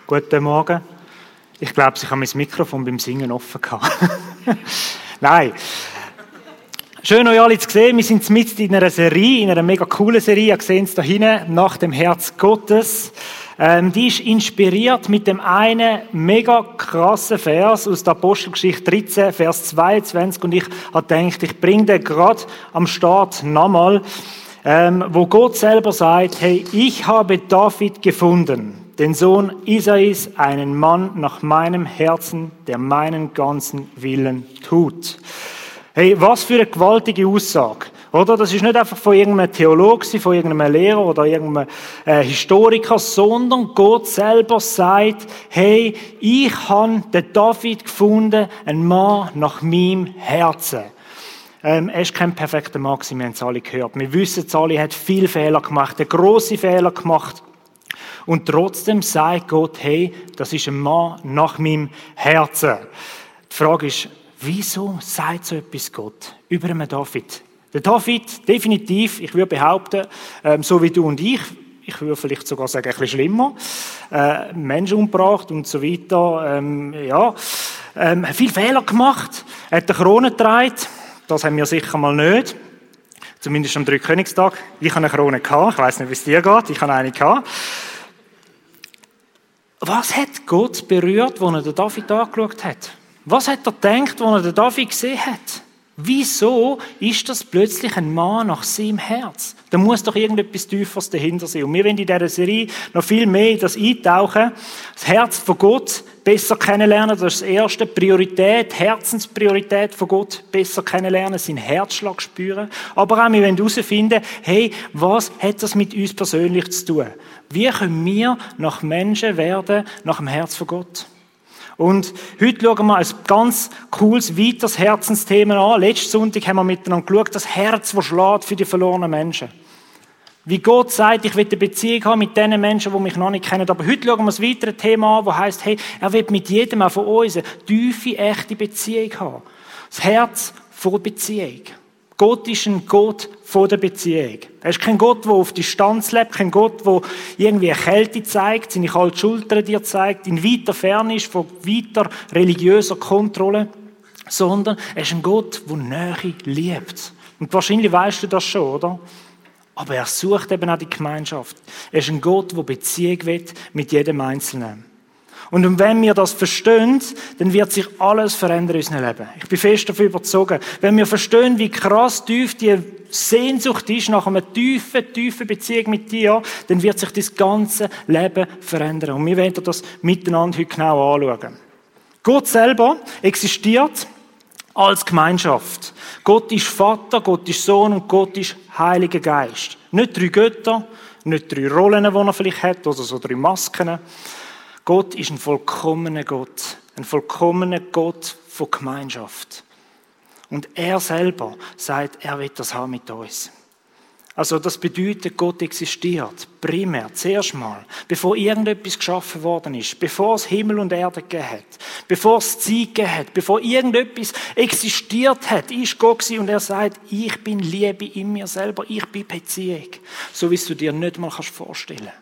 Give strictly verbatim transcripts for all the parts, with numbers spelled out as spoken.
Guten Morgen. Ich glaube, ich habe mein Mikrofon beim Singen offen gehabt. Nein. Schön, euch alle zu sehen. Wir sind mitten in einer Serie, in einer mega coolen Serie. Ihr seht es da hinten, nach dem Herz Gottes. Ähm, die ist inspiriert mit dem einen mega krassen Vers aus der Apostelgeschichte dreizehn, Vers zweiundzwanzig. Und ich habe gedacht, ich bringe den gerade am Start nochmal, ähm, wo Gott selber sagt, hey, ich habe David gefunden, den Sohn Isais, einen Mann nach meinem Herzen, der meinen ganzen Willen tut. Hey, was für eine gewaltige Aussage, oder? Das ist nicht einfach von irgendeinem Theologen, von irgendeinem Lehrer oder irgendeinem äh, Historiker, sondern Gott selber sagt, hey, ich habe den David gefunden, einen Mann nach meinem Herzen. Ähm, er ist kein perfekter Mann gewesen, wir haben es alle gehört. Wir wissen es alle, er hat viele Fehler gemacht, einen grossen Fehler gemacht. Und trotzdem sagt Gott, hey, das ist ein Mann nach meinem Herzen. Die Frage ist, wieso sagt so etwas Gott über einen David? Der David, definitiv, ich würde behaupten, ähm, so wie du und ich, ich würde vielleicht sogar sagen, ein bisschen schlimmer, äh, Menschen umgebracht und so weiter, ähm, ja, ähm, viel Fehler gemacht, er hat eine Krone getragen, das haben wir sicher mal nicht, zumindest am Dreikönigstag. Ich habe eine Krone gehabt, ich weiss nicht, wie es dir geht, ich habe eine gehabt. Was hat Gott berührt, als er den David angeschaut hat? Was hat er gedacht, als er den David gesehen hat? Wieso ist das plötzlich ein Mann nach seinem Herz? Da muss doch irgendetwas Tieferes dahinter sein. Und wir wollen in dieser Serie noch viel mehr in das eintauchen. Das Herz von Gott besser kennenlernen, das ist das erste. Priorität, Herzenspriorität von Gott besser kennenlernen, seinen Herzschlag spüren. Aber auch, wir wollen herausfinden, hey, was hat das mit uns persönlich zu tun? Wie können wir nach Menschen werden, nach dem Herz von Gott? Und heute schauen wir ein ganz cooles, weiteres Herzensthema an. Letzten Sonntag haben wir miteinander geschaut, das Herz, das schlägt für die verlorenen Menschen. Wie Gott sagt, ich will eine Beziehung haben mit den Menschen, die mich noch nicht kennen. Aber heute schauen wir ein weiteres Thema an, das heisst, hey, er will mit jedem auch von uns eine tiefe, echte Beziehung haben. Das Herz von der Beziehung. Gott ist ein Gott von der Beziehung. Er ist kein Gott, der auf Distanz lebt, kein Gott, der irgendwie eine Kälte zeigt, seine kalte Schulter dir zeigt, in weiter Ferne ist von weiter religiöser Kontrolle, sondern er ist ein Gott, der Nähe liebt. Und wahrscheinlich weißt du das schon, oder? Aber er sucht eben auch die Gemeinschaft. Er ist ein Gott, der Beziehung will mit jedem Einzelnen. Und wenn wir das verstehen, dann wird sich alles verändern in unserem Leben. Ich bin fest davon überzeugt. Wenn wir verstehen, wie krass tief die Sehnsucht ist nach einer tiefen, tiefen Beziehung mit dir, dann wird sich das ganze Leben verändern. Und wir werden das miteinander heute genau anschauen. Gott selber existiert als Gemeinschaft. Gott ist Vater, Gott ist Sohn und Gott ist Heiliger Geist. Nicht drei Götter, nicht drei Rollen, die er vielleicht hat, oder so drei Masken. Gott ist ein vollkommener Gott, ein vollkommener Gott von Gemeinschaft. Und er selber sagt, er will das haben mit uns. Also das bedeutet, Gott existiert primär, zuerst mal, bevor irgendetwas geschaffen worden ist, bevor es Himmel und Erde gegeben hat, bevor es Zeit gegeben hat, bevor irgendetwas existiert hat, ist Gott gewesen und er sagt, ich bin Liebe in mir selber, ich bin Beziehung, so wie du dir nicht mal vorstellen kannst.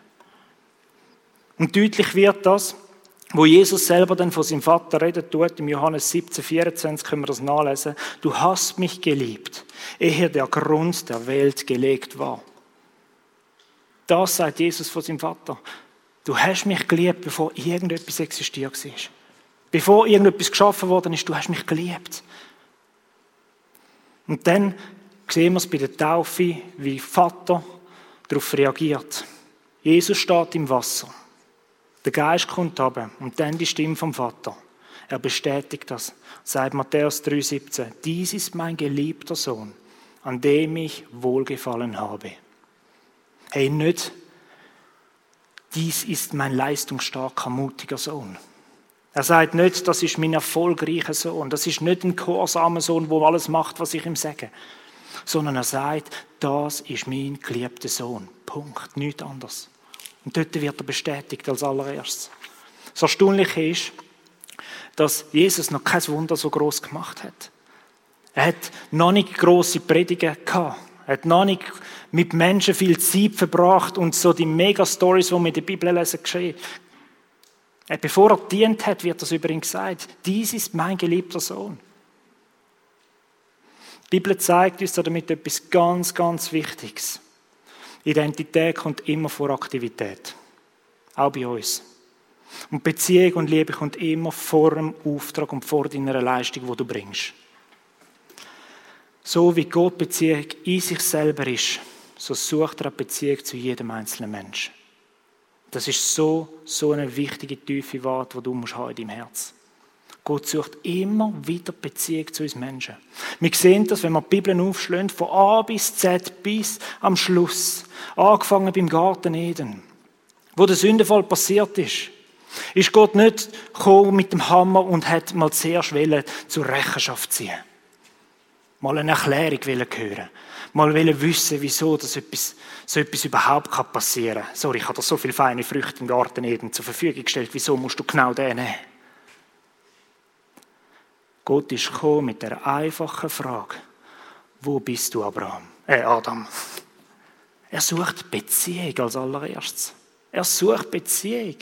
Und deutlich wird das, wo Jesus selber dann von seinem Vater redet tut, im Johannes siebzehn, vierundzwanzig können wir das nachlesen. Du hast mich geliebt, ehe der Grund der Welt gelegt war. Das sagt Jesus von seinem Vater. Du hast mich geliebt, bevor irgendetwas existiert war. Bevor irgendetwas geschaffen worden ist, du hast mich geliebt. Und dann sehen wir es bei der Taufe, wie Vater darauf reagiert. Jesus steht im Wasser. Der Geist kommt runter und dann die Stimme vom Vater. Er bestätigt das. Sagt Matthäus drei siebzehn. Dies ist mein geliebter Sohn, an dem ich wohlgefallen habe. Hey, nicht, dies ist mein leistungsstarker, mutiger Sohn. Er sagt nicht, das ist mein erfolgreicher Sohn. Das ist nicht ein gehorsamer Sohn, der alles macht, was ich ihm sage. Sondern er sagt, das ist mein geliebter Sohn. Punkt. Nichts anderes. Und dort wird er bestätigt als allererstes. Das Erstaunliche ist, dass Jesus noch kein Wunder so gross gemacht hat. Er hat noch nicht grosse Predigen gehabt. Er hat noch nicht mit Menschen viel Zeit verbracht und so die Mega-Stories, die wir in der Bibel lesen, geschehen. Bevor er dient hat, wird das über ihn gesagt. Dies ist mein geliebter Sohn. Die Bibel zeigt uns damit etwas ganz, ganz Wichtiges. Identität kommt immer vor Aktivität. Auch bei uns. Und Beziehung und Liebe kommt immer vor dem Auftrag und vor deiner Leistung, die du bringst. So wie Gott Beziehung in sich selber ist, so sucht er eine Beziehung zu jedem einzelnen Menschen. Das ist so, so eine wichtige, tiefe Wahrheit, die du musst haben in deinem Herz. Gott sucht immer wieder Beziehung zu uns Menschen. Wir sehen das, wenn wir die Bibel aufschlagen, von A bis Z bis am Schluss. Angefangen beim Garten Eden, wo der Sündenfall passiert ist. Ist Gott nicht gekommen mit dem Hammer und hat mal zuerst zur Rechenschaft ziehen. Mal eine Erklärung hören. Mal wissen, wieso das etwas, so etwas überhaupt passieren kann. Sorry, ich habe dir so viele feine Früchte im Garten Eden zur Verfügung gestellt. Wieso musst du genau den nehmen? Gott ist gekommen mit der einfachen Frage: Wo bist du, Abraham? Äh, Adam. Er sucht Beziehung als allererstes. Er sucht Beziehung.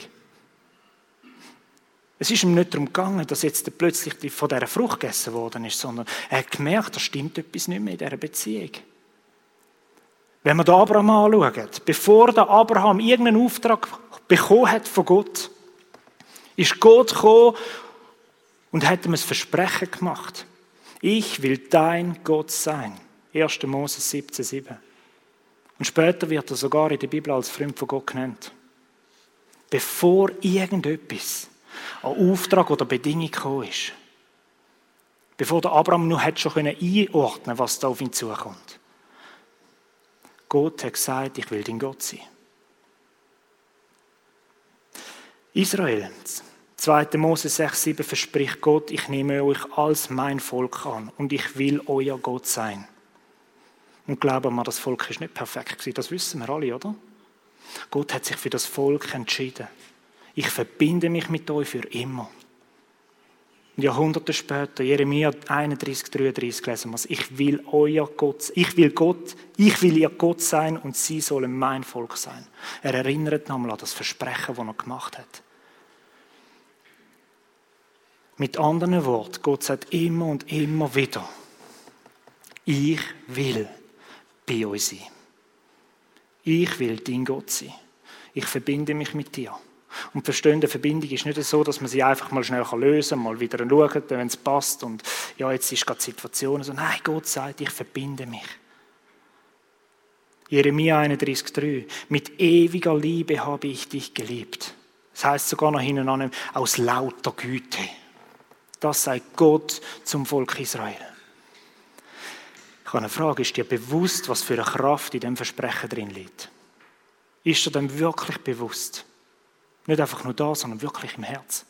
Es ist ihm nicht darum gegangen, dass jetzt plötzlich von dieser Frucht gegessen worden ist, sondern er hat gemerkt, da stimmt etwas nicht mehr in dieser Beziehung. Wenn wir den Abraham anschauen, bevor der Abraham irgendeinen Auftrag bekommen hat von Gott, ist Gott gekommen und hat ihm ein Versprechen gemacht. Ich will dein Gott sein. erster Mose siebzehn sieben. Und später wird er sogar in der Bibel als Freund von Gott genannt. Bevor irgendetwas an Auftrag oder Bedingung gekommen ist. Bevor der Abraham nur hat schon einordnen konnte, was da auf ihn zukommt. Gott hat gesagt, ich will dein Gott sein. Israel, zweiter Mose sechs sieben verspricht Gott, ich nehme euch als mein Volk an und ich will euer Gott sein. Und glauben wir, das Volk ist nicht perfekt gewesen, das wissen wir alle, oder? Gott hat sich für das Volk entschieden. Ich verbinde mich mit euch für immer. Und Jahrhunderte später, Jeremia einunddreißig dreiunddreißig lesen wir es. Ich will euer Gott, ich will Gott, ich will ihr Gott sein und sie sollen mein Volk sein. Er erinnert nochmal an das Versprechen, das er gemacht hat. Mit anderen Worten, Gott sagt immer und immer wieder, ich will bei euch sein. Ich will dein Gott sein. Ich verbinde mich mit dir. Und verstehen, die Verbindung ist nicht so, dass man sie einfach mal schnell lösen kann, mal wieder schauen, wenn es passt und ja, jetzt ist gerade die Situation so. Nein, Gott sagt, ich verbinde mich. Jeremia einunddreißig drei. Mit ewiger Liebe habe ich dich geliebt. Das heisst sogar noch hinten an, aus lauter Güte. Das sagt Gott zum Volk Israel. Ich habe eine Frage, ist dir bewusst, was für eine Kraft in diesem Versprechen drin liegt? Ist dir dem wirklich bewusst? Nicht einfach nur da, sondern wirklich im Herz.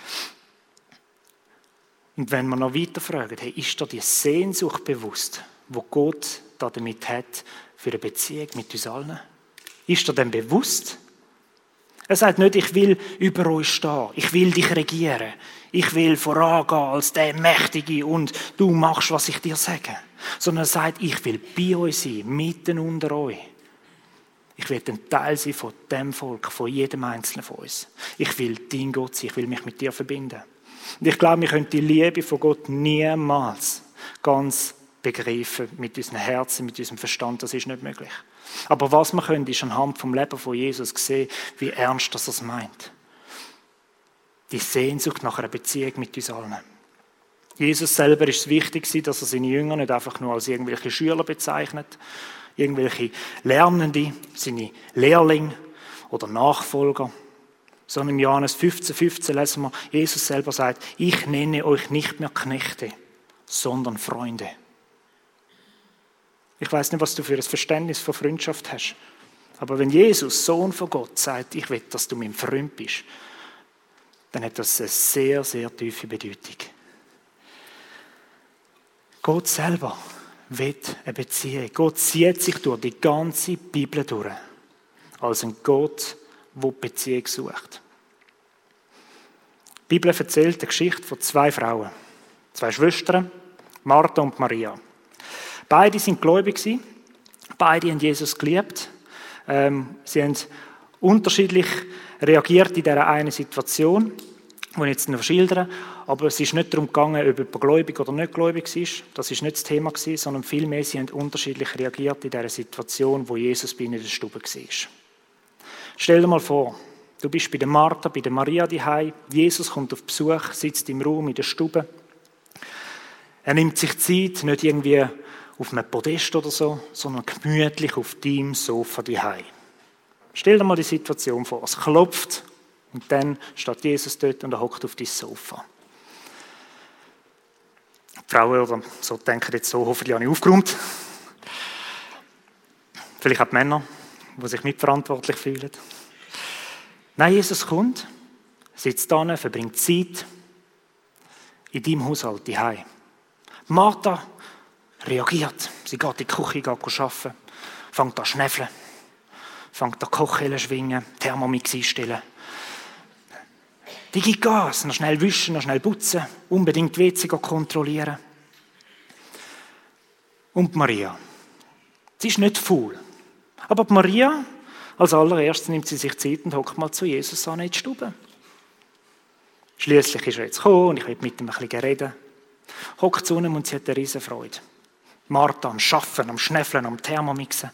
Und wenn man noch weiter fragt, hey, ist dir die Sehnsucht bewusst, wo Gott da damit hat für eine Beziehung mit uns allen? Ist dir dem bewusst? Er sagt nicht, ich will über euch stehen, ich will dich regieren, ich will vorangehen als der Mächtige und du machst, was ich dir sage. Sondern er sagt, ich will bei euch sein, mitten unter euch. Ich will ein Teil sein von dem Volk, von jedem Einzelnen von uns. Ich will dein Gott sein, ich will mich mit dir verbinden. Und ich glaube, wir können die Liebe von Gott niemals ganz begreifen mit unserem Herzen, mit unserem Verstand. Das ist nicht möglich. Aber was wir können, ist anhand vom Leben von Jesus sehen, wie ernst das es meint. Die Sehnsucht nach einer Beziehung mit uns allen. Jesus selber ist es wichtig, dass er seine Jünger nicht einfach nur als irgendwelche Schüler bezeichnet, irgendwelche Lernende, seine Lehrlinge oder Nachfolger. Sondern im Johannes fünfzehn fünfzehn lesen wir, Jesus selber sagt, ich nenne euch nicht mehr Knechte, sondern Freunde. Ich weiß nicht, was du für ein Verständnis von Freundschaft hast. Aber wenn Jesus, Sohn von Gott, sagt, ich will, dass du mein Freund bist, dann hat das eine sehr, sehr tiefe Bedeutung. Gott selber will eine Beziehung. Gott zieht sich durch die ganze Bibel durch. Als ein Gott, der Beziehung sucht. Die Bibel erzählt die Geschichte von zwei Frauen. Zwei Schwestern, Martha und Maria. Beide sind gläubig gewesen. Beide haben Jesus geliebt. Ähm, sie haben unterschiedlich reagiert in dieser einen Situation, die ich jetzt noch schildere, aber es ist nicht darum gegangen, ob jemand gläubig oder nicht gläubig ist. Das ist nicht das Thema gewesen, sondern vielmehr, sie haben unterschiedlich reagiert in dieser Situation, wo Jesus bei ihnen in der Stube war. Stell dir mal vor, du bist bei der Martha, bei der Maria daheim. Jesus kommt auf Besuch, sitzt im Raum in der Stube. Er nimmt sich Zeit, nicht irgendwie auf einem Podest oder so, sondern gemütlich auf deinem Sofa daheim. Stell dir mal die Situation vor. Es klopft und dann steht Jesus dort und er hockt auf dein Sofa. Die Frauen oder so denken jetzt so, hoffentlich habe ich aufgeräumt. Vielleicht auch die Männer, die sich mitverantwortlich fühlen. Nein, Jesus kommt, sitzt da, verbringt Zeit in deinem Haushalt daheim. Martha reagiert. Sie geht in die Küche, geht arbeiten, fängt an zu schnäfeln, fängt an Kochhellen zu schwingen, Thermomix einstellen. Die gibt Gas, noch schnell wischen, noch schnell putzen, unbedingt die W C kontrollieren. Und Maria. Sie ist nicht faul. Aber die Maria, als allererstes nimmt sie sich Zeit und hockt mal zu Jesus an in die Stube. Schliesslich ist er jetzt gekommen und ich will mit ihm ein bisschen reden. Hockt zu ihm und sie hat eine riesen Freude. Martha am Schaffen, am Schnäffeln, am Thermomixen.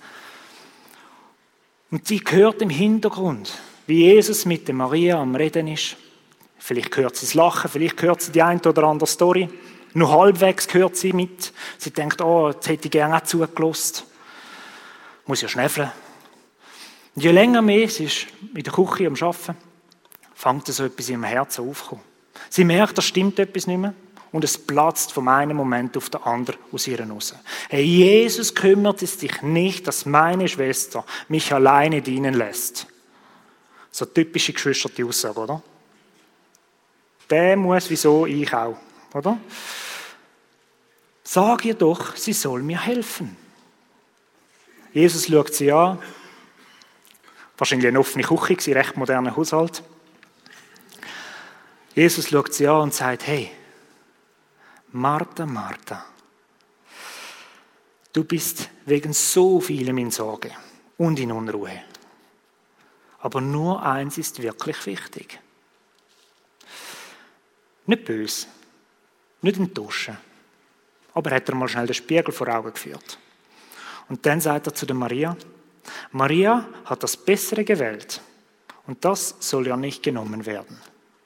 Und sie hört im Hintergrund, wie Jesus mit der Maria am Reden ist. Vielleicht hört sie das Lachen, vielleicht hört sie die eine oder andere Story. Nur halbwegs hört sie mit. Sie denkt, oh, jetzt hätte ich gerne auch zugelassen. Muss ja schnäffeln. Und je länger mehr sie ist in der Küche am Arbeiten, fängt so etwas in ihrem Herzen aufzukommen. Sie merkt, da stimmt etwas nicht mehr. Und es platzt vom einen Moment auf den anderen aus ihr raus. Hey, Jesus kümmert es sich nicht, dass meine Schwester mich alleine dienen lässt. So typische geschwisterte Aussage, oder? Der muss, wieso, ich auch, oder? Sag ihr doch, sie soll mir helfen. Jesus schaut sie an. Wahrscheinlich eine offene Küche, ein recht moderner Haushalt. Jesus schaut sie an und sagt, hey, Martha, Martha, du bist wegen so vielem in Sorge und in Unruhe. Aber nur eins ist wirklich wichtig. Nicht böse, nicht enttäuschen. Aber er hat er mal schnell den Spiegel vor Augen geführt. Und dann sagt er zu der Maria, Maria hat das Bessere gewählt und das soll ja nicht genommen werden.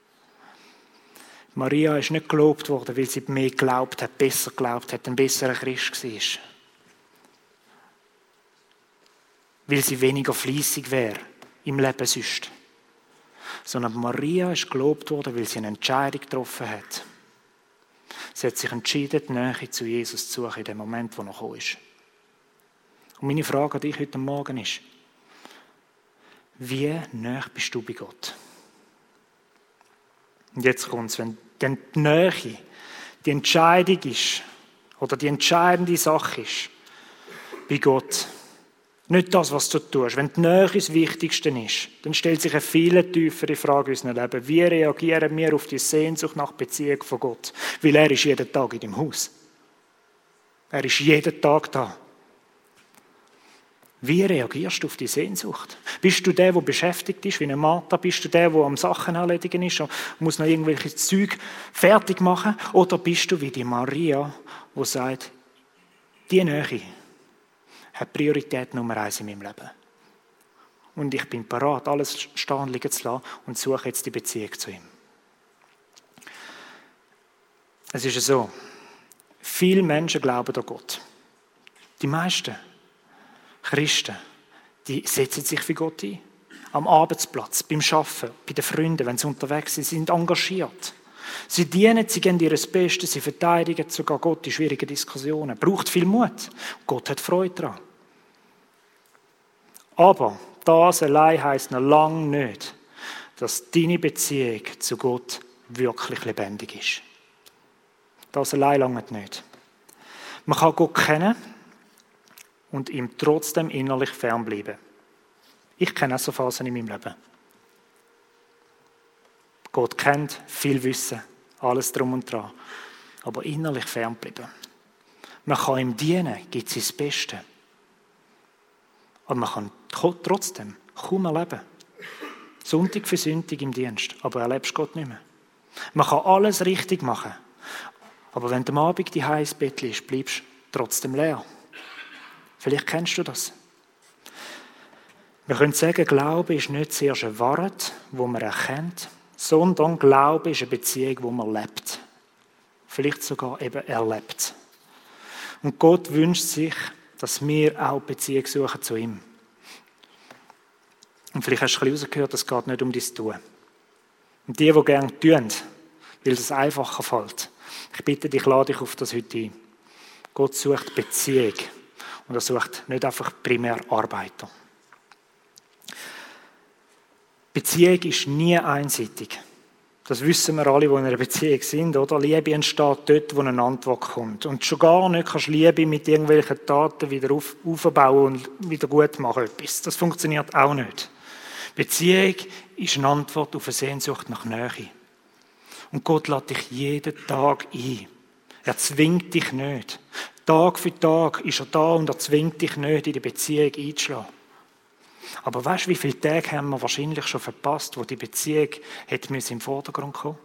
Maria ist nicht gelobt worden, weil sie mehr geglaubt hat, besser geglaubt hat, ein besserer Christ war. Weil sie weniger fleissig wäre im Leben sonst. Sondern Maria ist gelobt worden, weil sie eine Entscheidung getroffen hat. Sie hat sich entschieden, die Nähe zu Jesus zu suchen, in dem Moment, wo er gekommen ist. Und meine Frage an dich heute Morgen ist, wie nah bist du bei Gott? Und jetzt kommt es, wenn denn die Nähe die Entscheidung ist, oder die entscheidende Sache ist, bei Gott. Nicht das, was du tust. Wenn die Nähe das Wichtigste ist, dann stellt sich eine viel tiefere Frage in unserem Leben. Wie reagieren wir auf die Sehnsucht nach Beziehung von Gott? Weil er ist jeden Tag in deinem Haus. Er ist jeden Tag da. Wie reagierst du auf die Sehnsucht? Bist du der, der beschäftigt ist, wie eine Martha? Bist du der, der am Sachen erledigen ist und muss noch irgendwelche Zeug fertig machen? Oder bist du wie die Maria, die sagt, die Nähe hat Priorität Nummer eins in meinem Leben. Und ich bin bereit, alles stehen liegen zu lassen und suche jetzt die Beziehung zu ihm. Es ist so, viele Menschen glauben an Gott. Die meisten Christen, die setzen sich für Gott ein. Am Arbeitsplatz, beim Arbeiten, bei den Freunden, wenn sie unterwegs sind, sind engagiert. Sie dienen, sie geben ihr Bestes, sie verteidigen sogar Gott in schwierigen Diskussionen. Braucht viel Mut. Gott hat Freude daran. Aber das allein heisst noch lange nicht, dass deine Beziehung zu Gott wirklich lebendig ist. Das allein lange nicht. Man kann Gott kennen und ihm trotzdem innerlich fernbleiben. Ich kenne auch so Phasen in meinem Leben. Gott kennt, viel Wissen, alles drum und dran, aber innerlich fernbleiben. Man kann ihm dienen, gibt sein Bestes. Aber man kann trotzdem kaum erleben, Sonntag für Sonntag im Dienst, aber erlebst Gott nicht mehr. Man kann alles richtig machen, aber wenn du am Abend die ins Bett liegst, bleibst du trotzdem leer. Vielleicht kennst du das. Wir können sagen, Glaube ist nicht zuerst eine Wahrheit, die man erkennt, sondern Glaube ist eine Beziehung, die man lebt. Vielleicht sogar eben erlebt. Und Gott wünscht sich, dass wir auch Beziehung suchen zu ihm. Und vielleicht hast du ein bisschen rausgehört, es geht nicht um dein Tun. Und die, die gerne tun, weil es einfacher fällt, ich bitte dich, lade dich auf das heute ein. Gott sucht Beziehung und er sucht nicht einfach primär Arbeiter. Beziehung ist nie einseitig. Das wissen wir alle, die in einer Beziehung sind, oder? Liebe entsteht dort, wo eine Antwort kommt. Und schon gar nicht kannst du Liebe mit irgendwelchen Taten wieder auf, aufbauen und wieder gut machen etwas. Das funktioniert auch nicht. Beziehung ist eine Antwort auf eine Sehnsucht nach Nähe. Und Gott lädt dich jeden Tag ein. Er zwingt dich nicht. Tag für Tag ist er da und er zwingt dich nicht, in die Beziehung einzuschlagen. Aber weißt du, wie viele Tage haben wir wahrscheinlich schon verpasst, wo die Beziehung hätte im Vordergrund kommen?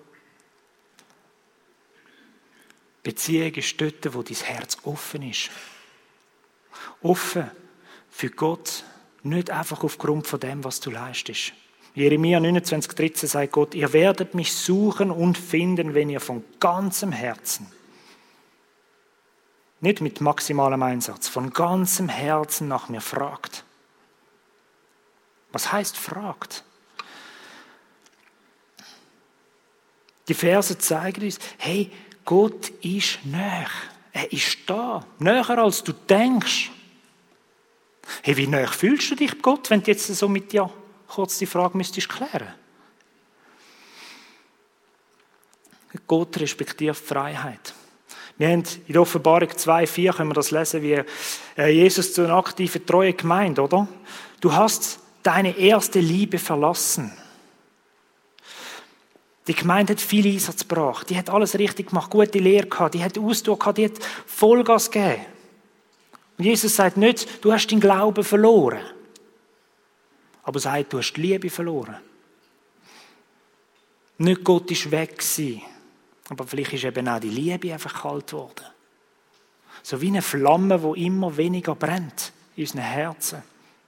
Beziehung ist dort, wo dein Herz offen ist. Offen für Gott, nicht einfach aufgrund von dem, was du leistest. Jeremia neunundzwanzig dreizehn sagt Gott, ihr werdet mich suchen und finden, wenn ihr von ganzem Herzen, nicht mit maximalem Einsatz, von ganzem Herzen nach mir fragt. Was heißt fragt? Die Verse zeigen uns, hey, Gott ist näher. Er ist da. Näher als du denkst. Hey, wie näher fühlst du dich, Gott, wenn du jetzt so mit dir kurz die Frage müsstest klären? Gott respektiert Freiheit. Wir haben in der Offenbarung zwei vier können wir das lesen, wie Jesus zu einer aktiven Treue gemeint, oder? Du hast deine erste Liebe verlassen. Die Gemeinde hat viel Einsatz gebracht. Die hat alles richtig gemacht, gute Lehre gehabt, die hat Ausdauer gehabt, die hat Vollgas gegeben. Und Jesus sagt nicht, du hast deinen Glauben verloren. Aber er sagt, du hast die Liebe verloren. Nicht Gott ist weg gewesen, aber vielleicht ist eben auch die Liebe einfach kalt geworden. So wie eine Flamme, die immer weniger brennt in unseren Herzen.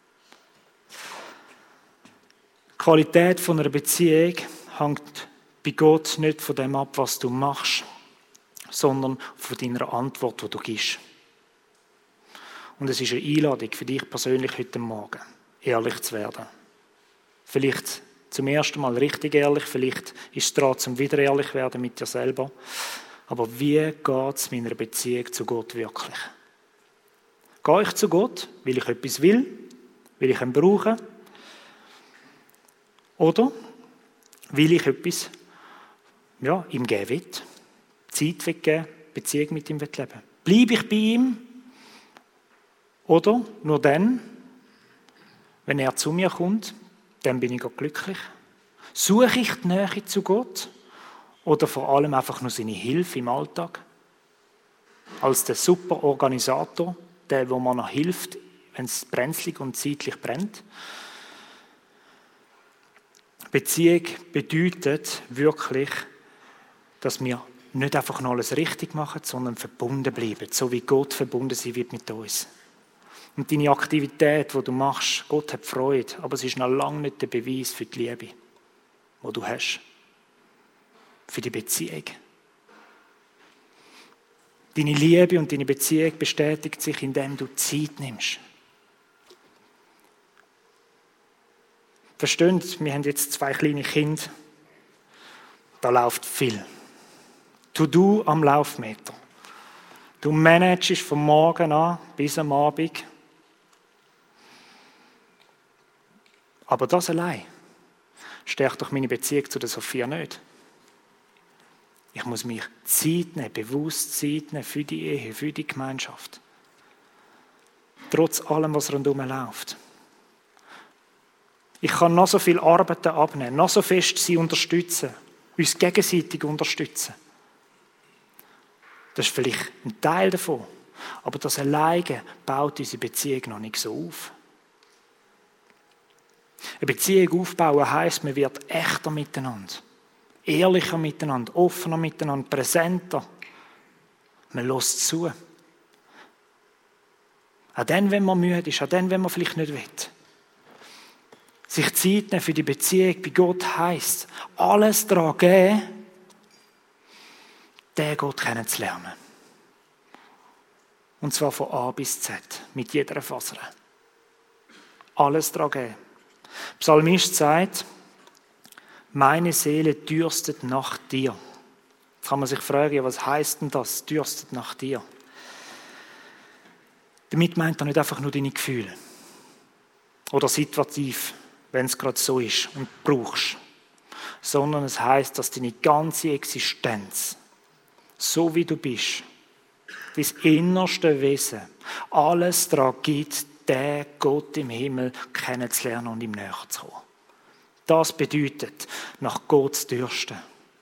Die Qualität von einer Beziehung hängt bei Gott nicht von dem ab, was du machst, sondern von deiner Antwort, die du gibst. Und es ist eine Einladung für dich persönlich heute Morgen, ehrlich zu werden. Vielleicht zum ersten Mal richtig ehrlich, vielleicht ist es dran, zum wieder ehrlich werden mit dir selber. Aber wie geht es meiner Beziehung zu Gott wirklich? Gehe ich zu Gott, weil ich etwas will, will ich ihn brauchen? Oder will ich etwas ja, ihm geben will, Zeit will geben, Beziehung mit ihm will leben? Bleibe ich bei ihm? Oder nur dann, wenn er zu mir kommt, dann bin ich auch glücklich. Suche ich die Nähe zu Gott? Oder vor allem einfach nur seine Hilfe im Alltag? Als der super Organisator, der, wo man noch hilft, wenn es brenzlig und zeitlich brennt? Beziehung bedeutet wirklich, dass wir nicht einfach noch alles richtig machen, sondern verbunden bleiben, so wie Gott verbunden sein wird mit uns. Und deine Aktivität, die du machst, Gott hat Freude, aber es ist noch lange nicht der Beweis für die Liebe, die du hast. Für die Beziehung. Deine Liebe und deine Beziehung bestätigt sich, indem du Zeit nimmst. Versteht, wir haben jetzt zwei kleine Kinder. Da läuft viel. To-do am Laufmeter. Du managst vom Morgen an bis am Abend. Aber das allein stärkt doch meine Beziehung zu der Sophia nicht. Ich muss mich Zeit nehmen, bewusst Zeit nehmen für die Ehe, für die Gemeinschaft. Trotz allem, was rundherum läuft. Ich kann noch so viel Arbeiten abnehmen, noch so fest sie unterstützen, uns gegenseitig unterstützen. Das ist vielleicht ein Teil davon. Aber das alleine baut unsere Beziehung noch nicht so auf. Eine Beziehung aufbauen heisst, man wird echter miteinander, ehrlicher miteinander, offener miteinander, präsenter. Man lässt zu. Auch dann, wenn man müde ist, auch dann, wenn man vielleicht nicht will. Sich Zeit nehmen für die Beziehung bei Gott heisst, alles daran geben, den Gott kennenzulernen. Und zwar von A bis Z, mit jeder Faser. Alles daran geben. Der Psalmist sagt, meine Seele dürstet nach dir. Jetzt kann man sich fragen, was heisst denn das, dürstet nach dir? Damit meint er nicht einfach nur deine Gefühle. Oder situativ, wenn es gerade so ist und du brauchst. Sondern es heisst, dass deine ganze Existenz, so wie du bist, dein innerste Wesen, alles daran gibt, den Gott im Himmel kennenzulernen und ihm näher zu kommen. Das bedeutet, nach Gott zu dürsten.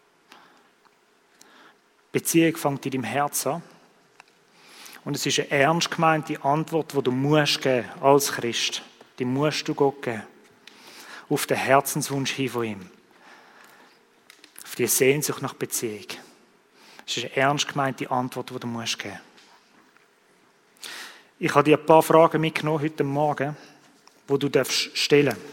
Die Beziehung fängt in deinem Herz an. Und es ist eine ernst gemeinte Antwort, die du musst geben als Christ. Die musst du Gott geben. Auf den Herzenswunsch hin von ihm. Auf die Sehnsucht nach Beziehung. Es ist eine ernst gemeinte Antwort, die du musst geben. Ich habe dir ein paar Fragen mitgenommen heute Morgen, die du stellen darfst.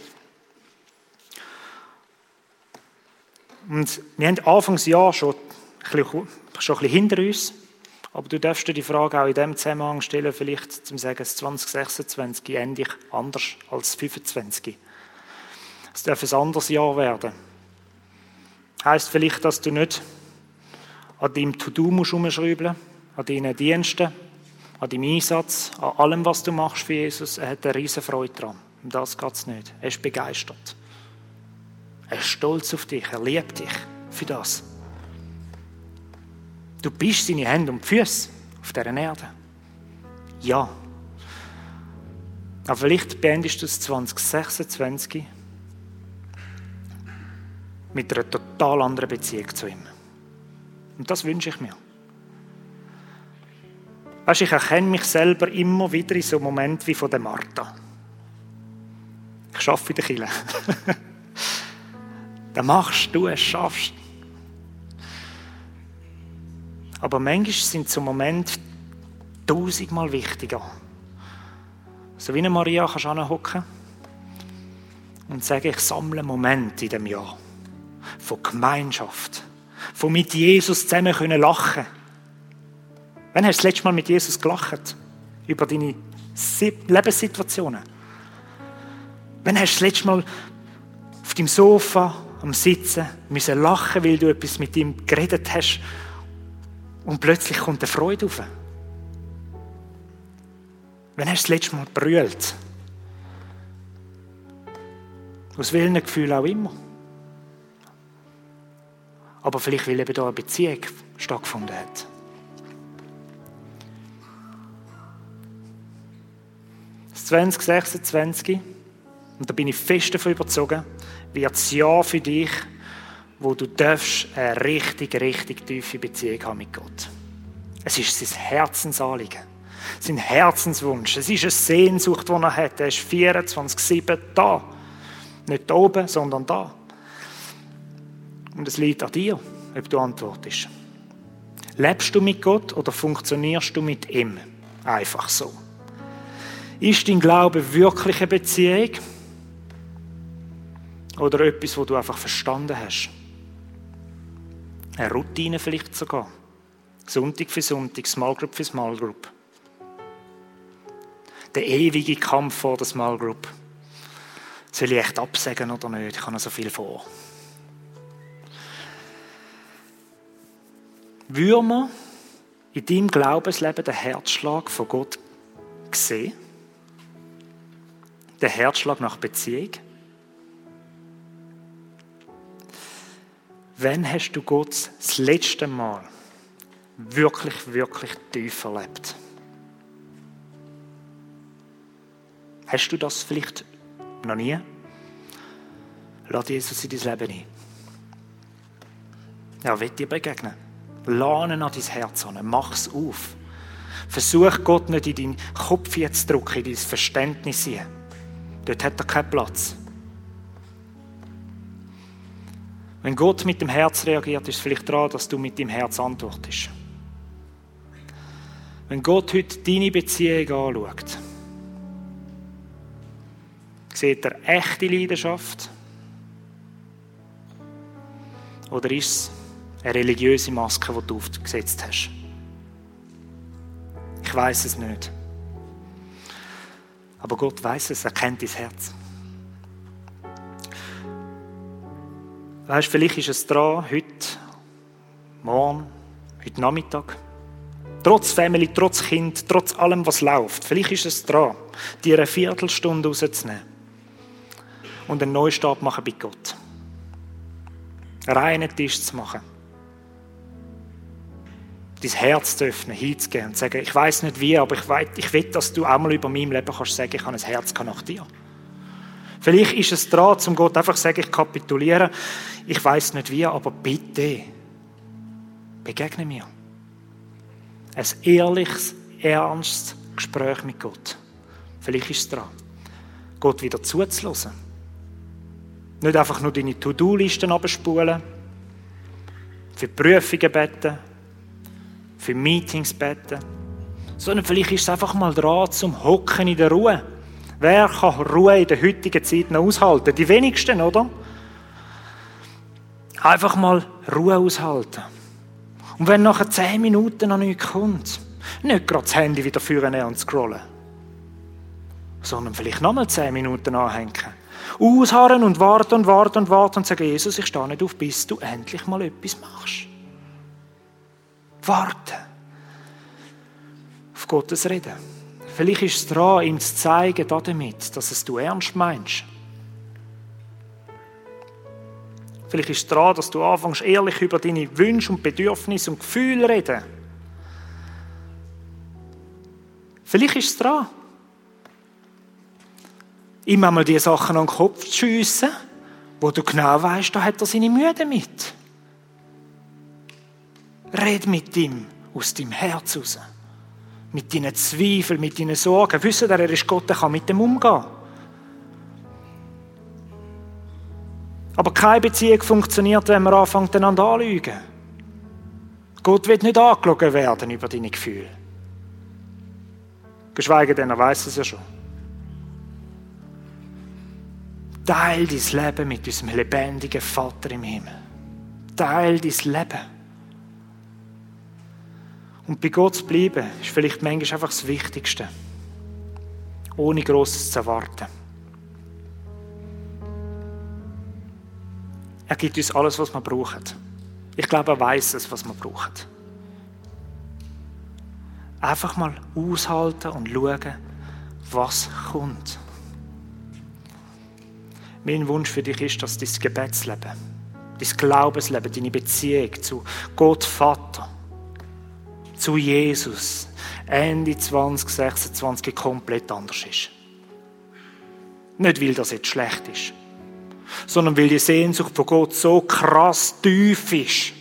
Und wir haben Anfangsjahr schon ein bisschen, schon ein bisschen hinter uns, aber du darfst dir die Frage auch in diesem Zusammenhang stellen, vielleicht zum sagen, zwanzig sechsundzwanzig ende ich anders als fünfundzwanzig. Es darf ein anderes Jahr werden. Das heisst vielleicht, dass du nicht an deinem To-Do musst herumschrauben, an deinen Diensten, an deinem Einsatz, an allem, was du machst für Jesus. Er hat eine riesen Freude daran. Um das geht es nicht. Er ist begeistert. Er ist stolz auf dich. Er liebt dich für das. Du bist seine Hände und Füße auf dieser Erde. Ja. Aber vielleicht beendest du es zwanzig sechsundzwanzig mit einer total anderen Beziehung zu ihm. Und das wünsche ich mir. Weißt, ich erkenne mich selber immer wieder in so Momenten wie von der Martha. Ich arbeite in der Kirche. Dann machst du es, schaffst. Aber manchmal sind so Momente tausendmal wichtiger. So wie eine Maria kannst du anhocken und sagen, ich sammle Momente in dem Jahr von Gemeinschaft, von mit Jesus zusammen können lachen. Wann hast du das letzte Mal mit Jesus gelacht? Über deine Lebenssituationen? Wann hast du das letzte Mal auf deinem Sofa am Sitzen müssen lachen, weil du etwas mit ihm geredet hast und plötzlich kommt eine Freude auf? Wann hast du das letzte Mal brüllt? Aus welchen Gefühlen auch immer. Aber vielleicht, weil eben da eine Beziehung stattgefunden hat. Das zwanzig sechsundzwanzig, und da bin ich fest davon überzeugt, wird das Jahr für dich, wo du darfst eine richtig, richtig tiefe Beziehung haben mit Gott. Es ist sein Herzensanliegen, sein Herzenswunsch. Es ist eine Sehnsucht, die er hat. Er ist vierundzwanzig sieben da. Nicht da oben, sondern da. Und es liegt an dir, ob du antwortest. Lebst du mit Gott oder funktionierst du mit ihm? Einfach so. Ist dein Glaube wirklich eine Beziehung? Oder etwas, wo du einfach verstanden hast? Eine Routine vielleicht sogar. Sonntag für Sonntag, Small Group für Small Group. Der ewige Kampf vor der Small Group. Soll ich echt absagen oder nicht? Ich habe noch so viel vor. Würde man in deinem Glaubensleben den Herzschlag von Gott sehen? Den Herzschlag nach Beziehung? Wann hast du Gott das letzte Mal wirklich, wirklich tief erlebt? Hast du das vielleicht noch nie? Lass Jesus in dein Leben ein. Er will dir begegnen. Lass ihn an dein Herz an. Mach es auf. Versuch Gott nicht in deinen Kopf zu drücken, in dein Verständnis hier. Dort hat er keinen Platz. Wenn Gott mit dem Herz reagiert, ist es vielleicht daran, dass du mit deinem Herz antwortest. Wenn Gott heute deine Beziehung anschaut, sieht er echte Leidenschaft? Oder ist es eine religiöse Maske, die du aufgesetzt hast? Ich weiß es nicht. Aber Gott weiß es, er kennt dein Herz. Weißt du, vielleicht ist es dran, heute, morgen, heute Nachmittag, trotz Family, trotz Kind, trotz allem, was läuft, vielleicht ist es dran, dir eine Viertelstunde rauszunehmen und einen Neustart machen bei Gott. Einen reinen Tisch zu machen. Dein Herz zu öffnen, hinzugehen und zu sagen, ich weiss nicht wie, aber ich weiß, ich will, dass du auch mal über meinem Leben kannst sagen, ich habe ein Herz nach dir. Vielleicht ist es dran, zum Gott einfach zu sagen, ich kapituliere, ich weiss nicht wie, aber bitte, begegne mir. Ein ehrliches, ernstes Gespräch mit Gott. Vielleicht ist es dran, Gott wieder zuzulassen. Nicht einfach nur deine To-Do-Listen abspulen, für Prüfungen beten, für Meetings beten, sondern vielleicht ist es einfach mal dran zum Hocken in der Ruhe. Wer kann Ruhe in der heutigen Zeit noch aushalten? Die wenigsten, oder? Einfach mal Ruhe aushalten. Und wenn nachher zehn Minuten noch nichts kommt, nicht gerade das Handy wieder vornehmen und scrollen, sondern vielleicht nochmal zehn Minuten anhängen. Ausharren und warten und warten und warten und sagen, Jesus, ich stehe nicht auf, bis du endlich mal etwas machst. Warten. Auf Gottes Reden. Vielleicht ist es dran, ihm zu zeigen damit, dass es du ernst meinst. Vielleicht ist es dran, dass du anfängst, ehrlich über deine Wünsche und Bedürfnisse und Gefühle zu reden. Vielleicht ist es dran, ihm einmal die Sachen an den Kopf zu schiessen, wo du genau weißt, da hat er seine Mühe damit. Red mit ihm aus deinem Herz raus. Mit deinen Zweifeln, mit deinen Sorgen. Wissen ihr, er ist Gott, der kann mit dem umgehen. Aber keine Beziehung funktioniert, wenn man anfängt, einander anzulügen. Gott wird nicht angelogen werden über deine Gefühle. Geschweige denn, er weiss es ja schon. Teil dein Leben mit unserem lebendigen Vater im Himmel. Teil dein Leben. Und bei Gott zu bleiben, ist vielleicht manchmal einfach das Wichtigste. Ohne Grosses zu erwarten. Er gibt uns alles, was wir brauchen. Ich glaube, er weiss es, was wir brauchen. Einfach mal aushalten und schauen, was kommt. Mein Wunsch für dich ist, dass dein Gebetsleben, dein Glaubensleben, deine Beziehung zu Gott Vater, zu Jesus, Ende zwanzig sechsundzwanzig komplett anders ist. Nicht, weil das jetzt schlecht ist, sondern weil die Sehnsucht von Gott so krass tief ist,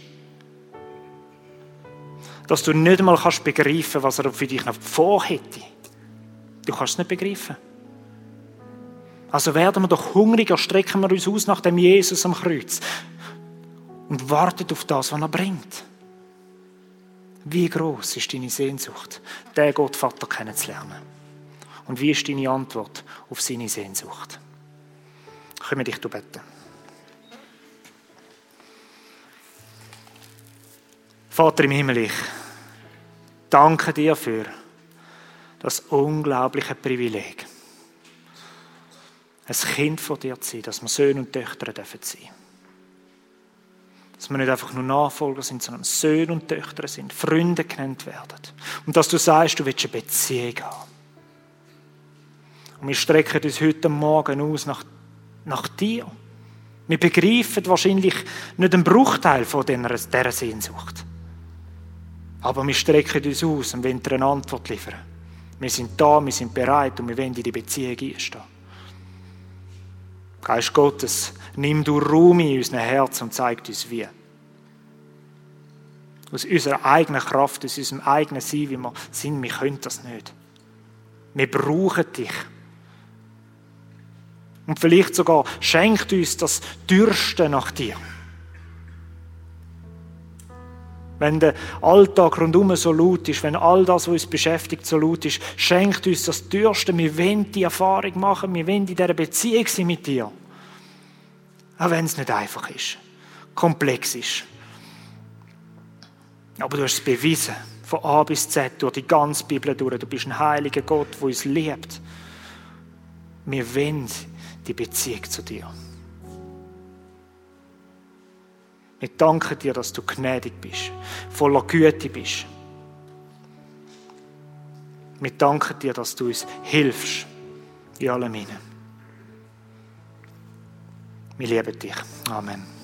dass du nicht mal kannst begreifen, was er für dich noch vorhätte. Du kannst es nicht begreifen. Also werden wir doch hungriger, strecken wir uns aus nach dem Jesus am Kreuz und warten auf das, was er bringt. Wie groß ist deine Sehnsucht, den Gott Vater kennenzulernen? Und wie ist deine Antwort auf seine Sehnsucht? Können wir dich beten? Vater im Himmel, ich danke dir für das unglaubliche Privileg, ein Kind von dir zu sein, dass wir Söhne und Töchter sein dürfen. Dass wir nicht einfach nur Nachfolger sind, sondern Söhne und Töchter sind, Freunde genannt werden. Und dass du sagst, du willst eine Beziehung haben. Und wir strecken uns heute Morgen aus nach, nach dir. Wir begreifen wahrscheinlich nicht einen Bruchteil von dieser, dieser Sehnsucht. Aber wir strecken uns aus und wollen dir eine Antwort liefern. Wir sind da, wir sind bereit und wir wollen in die Beziehung einstehen. Geist Gottes, nimm du Raum in unseren Herzen und zeig uns wie. Aus unserer eigenen Kraft, aus unserem eigenen Sein, wie wir sind, wir können das nicht. Wir brauchen dich. Und vielleicht sogar schenkt uns das Dürsten nach dir. Wenn der Alltag rundum so laut ist, wenn all das, was uns beschäftigt, so laut ist, schenkt uns das Dürste. Wir wollen die Erfahrung machen, wir wollen in dieser Beziehung sein mit dir. Auch wenn es nicht einfach ist, komplex ist. Aber du hast es bewiesen, von A bis Z, durch die ganze Bibel durch. Du bist ein heiliger Gott, der uns liebt. Wir wollen die Beziehung zu dir. Wir danken dir, dass du gnädig bist, voller Güte bist. Wir danken dir, dass du uns hilfst in allem hinein. Wir lieben dich. Amen.